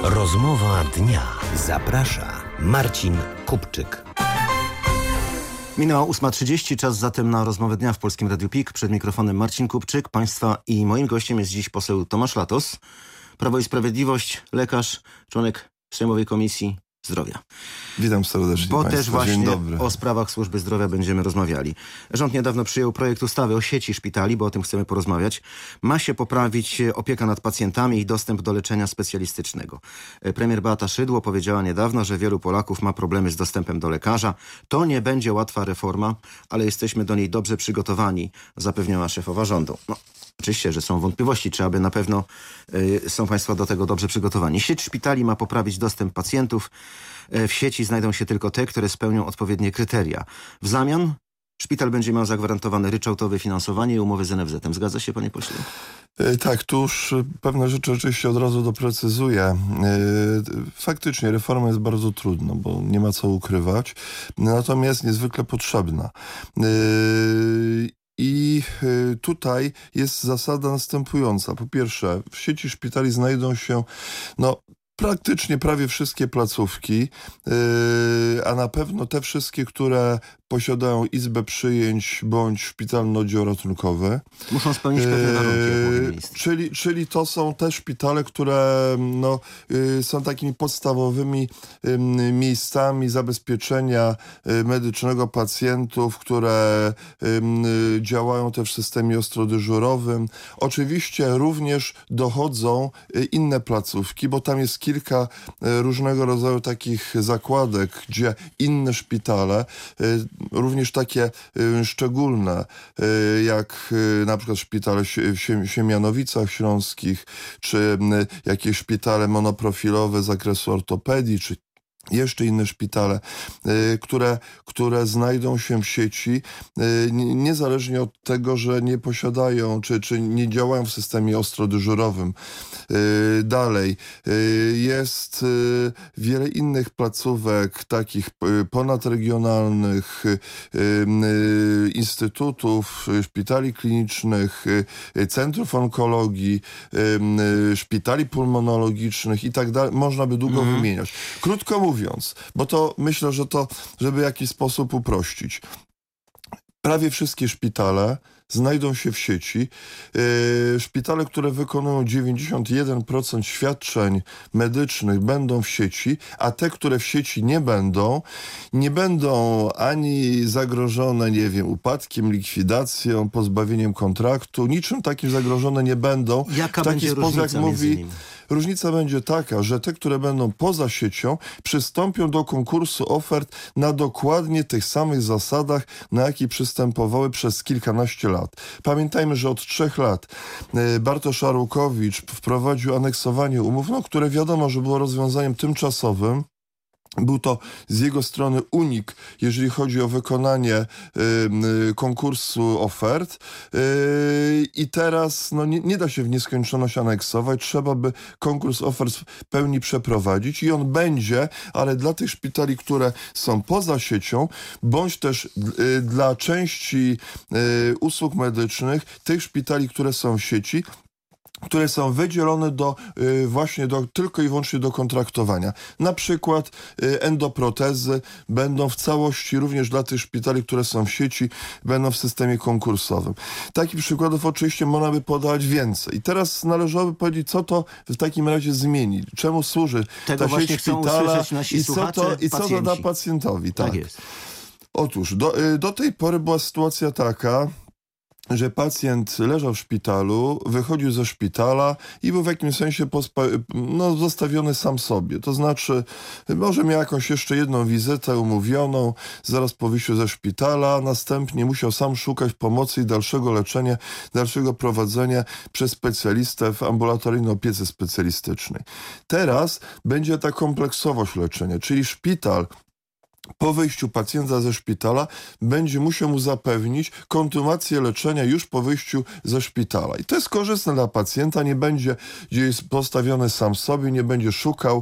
Rozmowa dnia. Zaprasza Marcin Kupczyk. Minęła 8:30, czas zatem na rozmowę dnia w Polskim Radiu PIK. Przed mikrofonem Marcin Kupczyk, państwa i moim gościem jest dziś poseł Tomasz Latos, Prawo i Sprawiedliwość, lekarz, członek Sejmowej Komisji Zdrowia. Witam serdecznie Bo państwa. też właśnie Dzień dobry. o sprawach służby zdrowia będziemy rozmawiali. Rząd niedawno przyjął projekt ustawy o sieci szpitali, bo o tym chcemy porozmawiać. Ma się poprawić opieka nad pacjentami i dostęp do leczenia specjalistycznego. Premier Beata Szydło powiedziała niedawno, że wielu Polaków ma problemy z dostępem do lekarza. To nie będzie łatwa reforma, ale jesteśmy do niej dobrze przygotowani, zapewniała szefowa rządu. Oczywiście, że są wątpliwości, czy aby na pewno są państwo do tego dobrze przygotowani. Sieć szpitali ma poprawić dostęp pacjentów. W sieci znajdą się tylko te, które spełnią odpowiednie kryteria. W zamian szpital będzie miał zagwarantowane ryczałtowe finansowanie i umowy z NFZ-em. Zgadza się, panie pośle? Tak, tu już pewne rzeczy oczywiście od razu doprecyzuję. Faktycznie reforma jest bardzo trudna, bo nie ma co ukrywać. Natomiast niezwykle potrzebna. I tutaj jest zasada następująca. Po pierwsze, w sieci szpitali znajdą się praktycznie prawie wszystkie placówki, a na pewno te wszystkie, które posiadają izbę przyjęć bądź szpitalny oddział ratunkowy. Muszą spełnić pewne warunki, jak mówi minister. Czyli to są te szpitale, które są takimi podstawowymi miejscami zabezpieczenia medycznego pacjentów, które działają też w systemie ostrodyżurowym. Oczywiście również dochodzą inne placówki, bo tam jest kilka różnego rodzaju takich zakładek, gdzie inne szpitale, również takie szczególne, jak na przykład szpitale w Siemianowicach Śląskich, czy jakieś szpitale monoprofilowe z zakresu ortopedii, czy jeszcze inne szpitale, które znajdą się w sieci, niezależnie od tego, że nie posiadają, czy nie działają w systemie ostrodyżurowym. Dalej, jest wiele innych placówek, takich ponadregionalnych, instytutów, szpitali klinicznych, centrów onkologii, szpitali pulmonologicznych i tak dalej. Można by długo wymieniać. Krótko mówiąc, bo to myślę, że to, żeby w jakiś sposób uprościć. Prawie wszystkie szpitale znajdą się w sieci. Szpitale, które wykonują 91% świadczeń medycznych, będą w sieci, a te, które w sieci nie będą ani zagrożone, upadkiem, likwidacją, pozbawieniem kontraktu. Niczym takim zagrożone nie będą. Jaka będzie różnica między nimi? Różnica będzie taka, że te, które będą poza siecią, przystąpią do konkursu ofert na dokładnie tych samych zasadach, na jakie przystępowały przez kilkanaście lat. Pamiętajmy, że od 3 lat Bartosz Arłukowicz wprowadził aneksowanie umów, które wiadomo, że było rozwiązaniem tymczasowym. Był to z jego strony unik, jeżeli chodzi o wykonanie konkursu ofert i teraz nie da się w nieskończoność aneksować, trzeba by konkurs ofert w pełni przeprowadzić i on będzie, ale dla tych szpitali, które są poza siecią, bądź też dla części usług medycznych, tych szpitali, które są w sieci, które są wydzielone tylko i wyłącznie do kontraktowania. Na przykład endoprotezy będą w całości, również dla tych szpitali, które są w sieci, będą w systemie konkursowym. Takich przykładów oczywiście można by podać więcej. I teraz należałoby powiedzieć, co to w takim razie zmieni. Czemu służy ta sieć szpitala i co to da pacjentowi. Tak jest. Otóż do tej pory była sytuacja taka, że pacjent leżał w szpitalu, wychodził ze szpitala i był w jakimś sensie zostawiony sam sobie. To znaczy, może miał jakąś jeszcze jedną wizytę umówioną zaraz po wyjściu ze szpitala, następnie musiał sam szukać pomocy i dalszego leczenia, dalszego prowadzenia przez specjalistę w ambulatoryjnej opiece specjalistycznej. Teraz będzie ta kompleksowość leczenia, czyli szpital po wyjściu pacjenta ze szpitala będzie musiał mu zapewnić kontynuację leczenia już po wyjściu ze szpitala. I to jest korzystne dla pacjenta, nie będzie gdzieś postawiony sam sobie, nie będzie szukał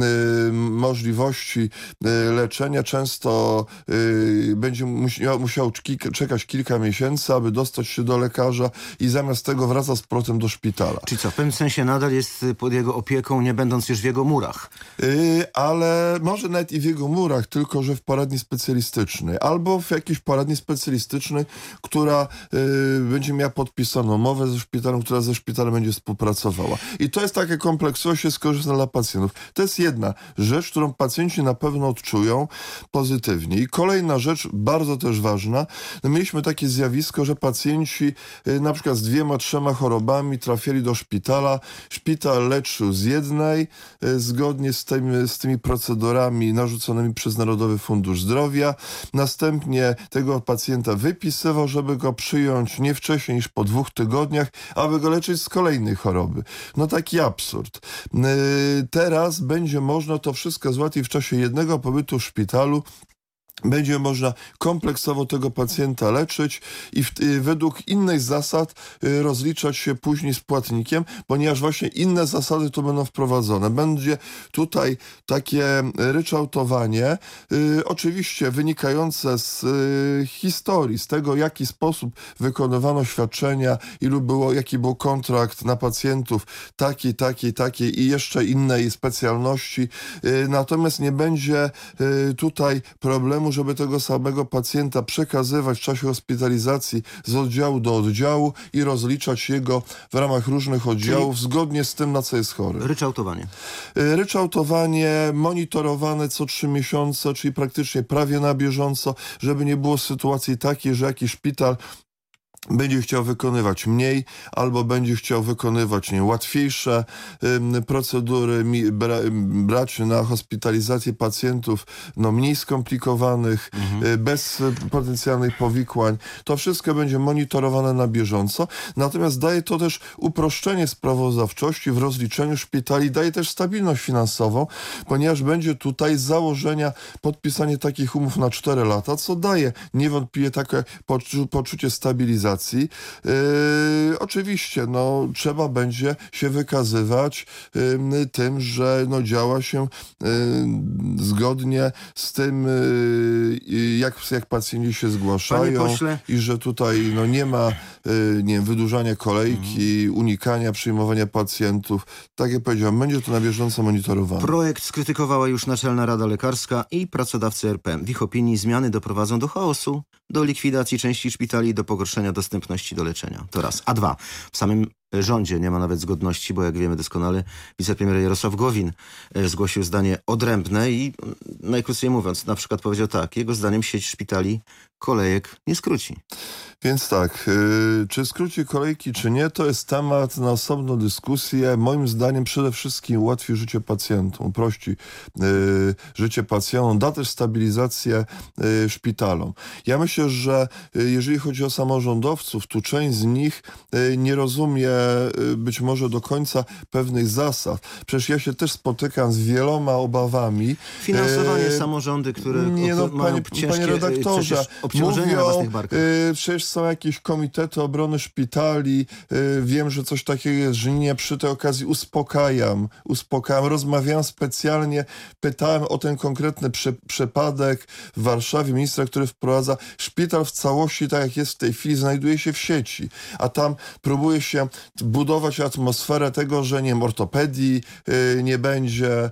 możliwości leczenia. Często będzie musiał czekać kilka miesięcy, aby dostać się do lekarza i zamiast tego wraca z powrotem do szpitala. Czyli co, w pewnym sensie nadal jest pod jego opieką, nie będąc już w jego murach. Ale może nawet i w jego murach, tylko że w poradni specjalistycznej. Albo w jakiejś poradni specjalistycznej, która będzie miała podpisaną umowę ze szpitalem, która ze szpitalem będzie współpracowała. I to jest takie kompleksowość, jest korzystne dla pacjentów. To jest jedna rzecz, którą pacjenci na pewno odczują pozytywnie. I kolejna rzecz, bardzo też ważna, no mieliśmy takie zjawisko, że pacjenci na przykład z 2-3 chorobami trafiali do szpitala. Szpital leczył z jednej, zgodnie z tymi procedurami narzuconymi przez Narodowy Fundusz Zdrowia. Następnie tego pacjenta wypisywał, żeby go przyjąć nie wcześniej niż po 2 tygodniach, aby go leczyć z kolejnej choroby. No taki absurd. Teraz będzie można to wszystko załatwić w czasie jednego pobytu w szpitalu. Będzie można kompleksowo tego pacjenta leczyć i według innych zasad rozliczać się później z płatnikiem, ponieważ właśnie inne zasady tu będą wprowadzone. Będzie tutaj takie ryczałtowanie, oczywiście wynikające z historii, z tego, w jaki sposób wykonywano świadczenia, jaki był kontrakt na pacjentów takiej i jeszcze innej specjalności. Natomiast nie będzie tutaj problemu, żeby tego samego pacjenta przekazywać w czasie hospitalizacji z oddziału do oddziału i rozliczać jego w ramach różnych oddziałów zgodnie z tym, na co jest chory. Ryczałtowanie monitorowane co 3 miesiące, czyli praktycznie prawie na bieżąco, żeby nie było sytuacji takiej, że jakiś szpital będzie chciał wykonywać mniej, albo będzie chciał wykonywać łatwiejsze procedury, brać na hospitalizację pacjentów mniej skomplikowanych, bez potencjalnych powikłań. To wszystko będzie monitorowane na bieżąco. Natomiast daje to też uproszczenie sprawozdawczości w rozliczeniu szpitali, daje też stabilność finansową, ponieważ będzie tutaj z założenia podpisanie takich umów na 4 lata, co daje niewątpliwie takie poczucie stabilizacji. Oczywiście trzeba będzie się wykazywać tym, że działa się zgodnie z tym, jak pacjenci się zgłaszają i że tutaj nie ma wydłużania kolejki, unikania przyjmowania pacjentów. Tak jak powiedziałem, będzie to na bieżąco monitorowane. Projekt skrytykowała już Naczelna Rada Lekarska i pracodawcy RP. W ich opinii zmiany doprowadzą do chaosu, do likwidacji części szpitali i do pogorszenia dostępności do leczenia. To raz. A 2. W samym rządzie nie ma nawet zgodności, bo jak wiemy doskonale, wicepremier Jarosław Gowin zgłosił zdanie odrębne i najkrócej mówiąc, na przykład powiedział tak, jego zdaniem sieć szpitali kolejek nie skróci. Więc tak, czy skróci kolejki, czy nie, to jest temat na osobną dyskusję. Moim zdaniem przede wszystkim ułatwi życie pacjentom, uprości życie pacjentom, da też stabilizację szpitalom. Ja myślę, że jeżeli chodzi o samorządowców, to część z nich nie rozumie być może do końca pewnych zasad. Przecież ja się też spotykam z wieloma obawami. Finansowanie samorządy, które mają ciężkie panie redaktorze, obciążenia na własnych barkach. Przecież są jakieś komitety obrony szpitali. Wiem, że coś takiego jest, że nie przy tej okazji uspokajam. Rozmawiałem specjalnie, pytałem o ten konkretny przypadek w Warszawie, ministra, który wprowadza szpital w całości, tak jak jest w tej chwili, znajduje się w sieci, a tam próbuje się budować atmosferę tego, że ortopedii nie będzie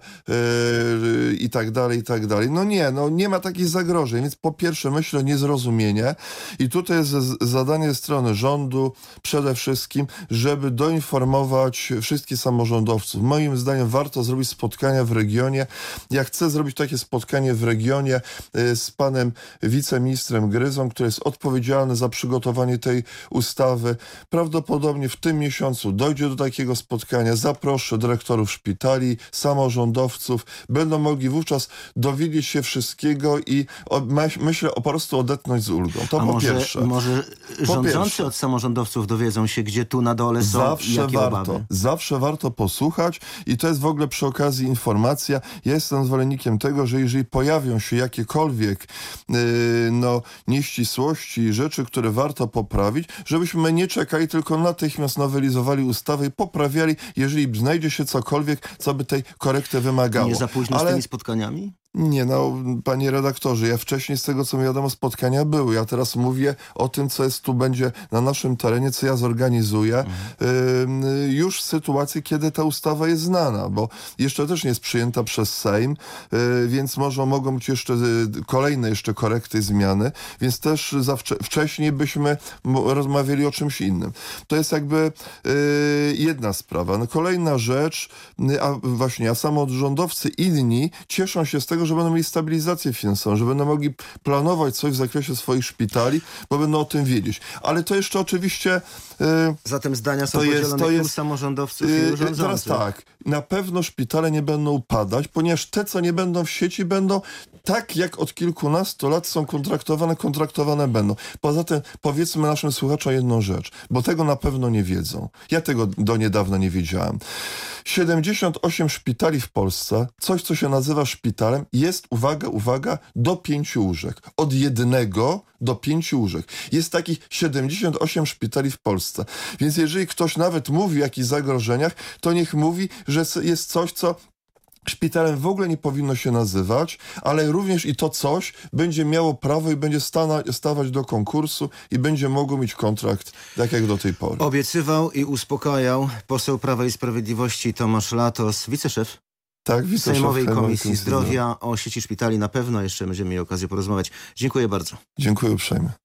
i tak dalej, i tak dalej. Nie ma takich zagrożeń, więc po pierwsze myślę niezrozumienie i tutaj jest zadanie ze strony rządu przede wszystkim, żeby doinformować wszystkich samorządowców. Moim zdaniem warto zrobić spotkania w regionie. Ja chcę zrobić takie spotkanie w regionie z panem wiceministrem Gryzą, który jest odpowiedzialny za przygotowanie tej ustawy. Prawdopodobnie w tym miesiącu dojdzie do takiego spotkania, zaproszę dyrektorów szpitali, samorządowców, będą mogli wówczas dowiedzieć się wszystkiego i myślę po prostu odetchnąć z ulgą. To po pierwsze. Może rządzący od samorządowców dowiedzą się, gdzie tu na dole są i jakie obawy. Zawsze warto posłuchać i to jest w ogóle przy okazji informacja. Ja jestem zwolennikiem tego, że jeżeli pojawią się jakiekolwiek nieścisłości, rzeczy, które warto poprawić, żebyśmy nie czekali, tylko natychmiast nowelizowali ustawę i poprawiali, jeżeli znajdzie się cokolwiek, co by tej korekty wymagało. Nie za późno z tymi spotkaniami? Nie, panie redaktorze, ja wcześniej z tego, co mi wiadomo, spotkania były. Ja teraz mówię o tym, co jest tu będzie na naszym terenie, co ja zorganizuję. Już w sytuacji, kiedy ta ustawa jest znana, bo jeszcze też nie jest przyjęta przez Sejm, więc mogą być jeszcze kolejne korekty, zmiany, więc też wcześniej byśmy rozmawiali o czymś innym. To jest jakby jedna sprawa. Kolejna rzecz, a samorządowcy inni cieszą się z tego, że będą mieli stabilizację finansową, że będą mogli planować coś w zakresie swoich szpitali, bo będą o tym wiedzieć. Ale to jeszcze oczywiście... Zatem zdania są podzielone u samorządowców i urządzących. Teraz tak, na pewno szpitale nie będą upadać, ponieważ te, co nie będą w sieci, będą tak jak od kilkunastu lat są kontraktowane będą. Poza tym powiedzmy naszym słuchaczom jedną rzecz, bo tego na pewno nie wiedzą. Ja tego do niedawna nie wiedziałem. 78 szpitali w Polsce, coś co się nazywa szpitalem, jest, uwaga, do 5 łóżek. Od 1 do 5 łóżek. Jest takich 78 szpitali w Polsce. Więc jeżeli ktoś nawet mówi o jakichś zagrożeniach, to niech mówi, że jest coś, co szpitalem w ogóle nie powinno się nazywać, ale również i to coś będzie miało prawo i będzie stawać do konkursu i będzie mogło mieć kontrakt, tak jak do tej pory. Obiecywał i uspokajał poseł Prawa i Sprawiedliwości Tomasz Latos, wiceszef Sejmowej Komisji Zdrowia. O sieci szpitali na pewno jeszcze będziemy mieli okazję porozmawiać. Dziękuję bardzo. Dziękuję uprzejmie.